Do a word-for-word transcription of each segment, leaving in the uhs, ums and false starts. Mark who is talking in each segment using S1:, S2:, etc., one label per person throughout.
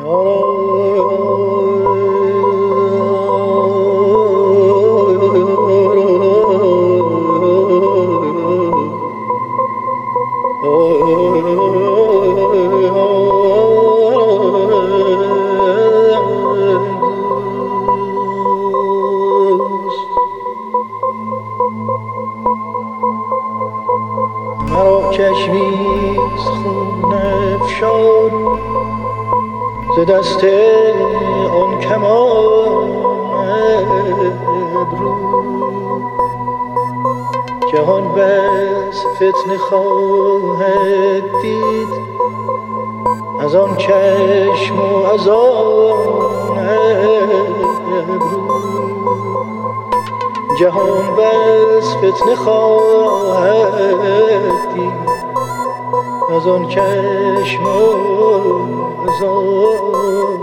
S1: مرا چشمیز خون افشان ز دست آن کمان ابرو جهان بس فتنه خواهد دید از آن چشم و از آن ابرو جهان بس فتنه خواهد دید از آن چشم و از آن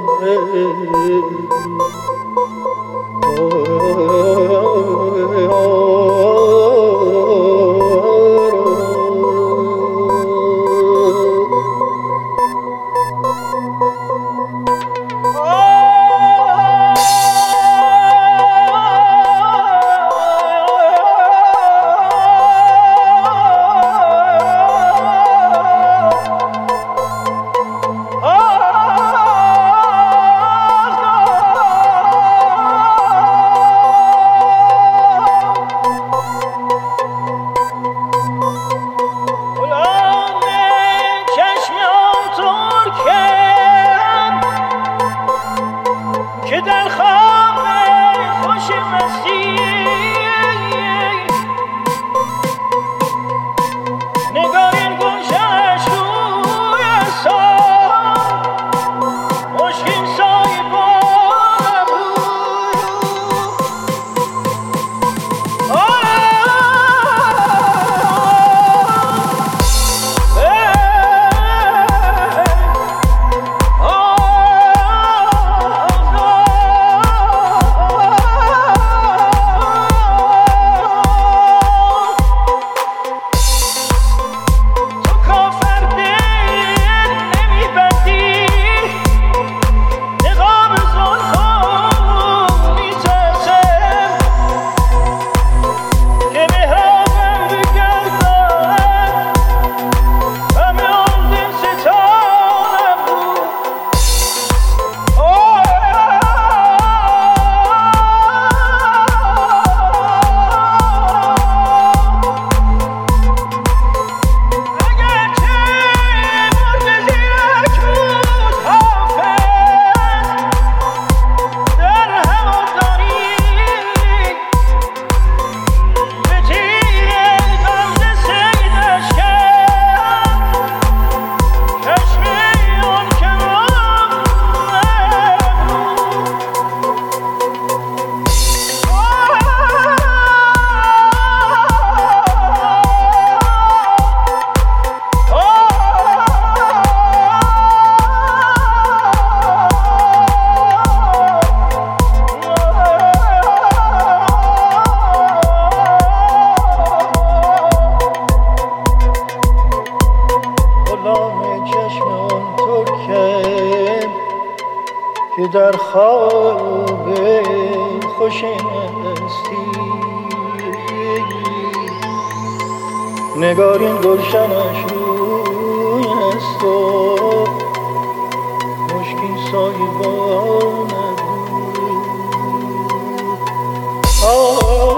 S1: که در خواب خوش مستی نگاه این گلشنش روی سان مشکین سای بارم که در خواب خوش مستی نگارین گلشنش روی است و مشکین سایبان بود.